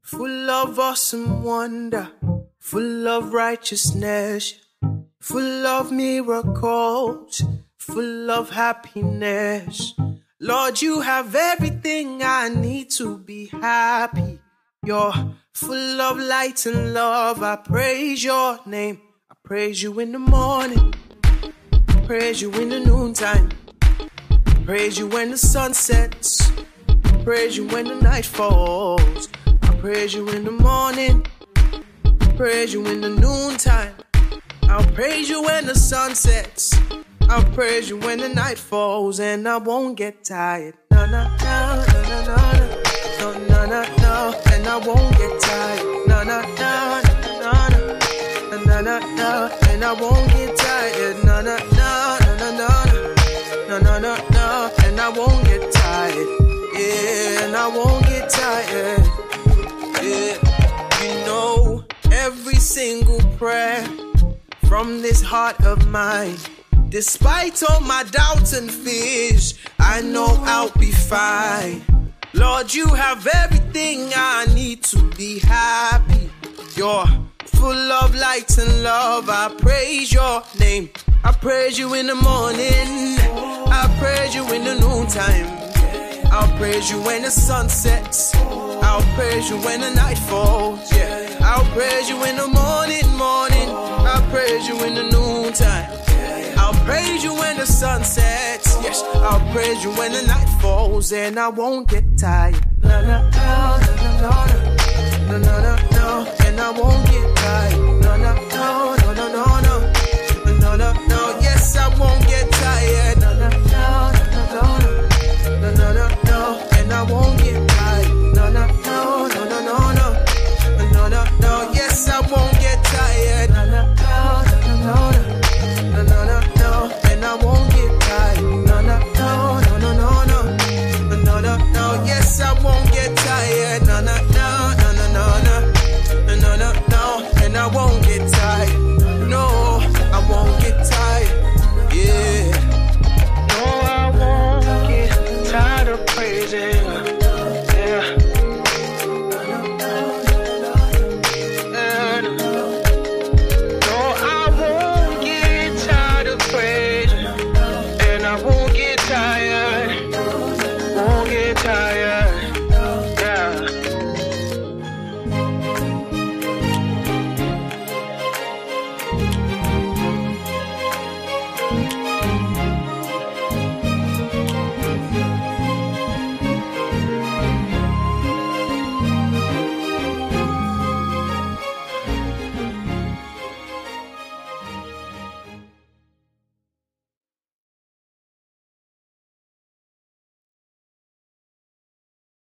full of awesome wonder, full of righteousness, full of miracles, full of happiness. Lord, you have everything I need to be happy. You're full of light and love. I praise your name. I praise you in the morning, praise you in the noontime, praise you when the sun sets, praise you when the night falls. I praise you in the morning, praise you in the noontime, I'll praise you when the sun sets, I'll praise you when the night falls, and I won't get tired. No, no, no, no, no, no, no, no, no, no, and I won't get tired. No, no, no, no, no, no, no, no, and I won't get tired. No, no, no, no, no, no, no, no, no, no, and I won't get tired. Yeah, and I won't get tired. Yeah, you know every single prayer from this heart of mine. Despite all my doubts and fears, I know I'll be fine. Lord, you have everything I need to be happy. You're full of light and love. I praise your name. I praise you in the morning, I praise you in the noontime, I'll praise you when the sun sets, I'll praise you when the night falls. Yeah, I'll praise you in the morning, I'll praise you in the noontime, I'll praise you when the sun sets. Yes, I'll praise you when the night falls, and I won't get tired. No, no, no, no, no,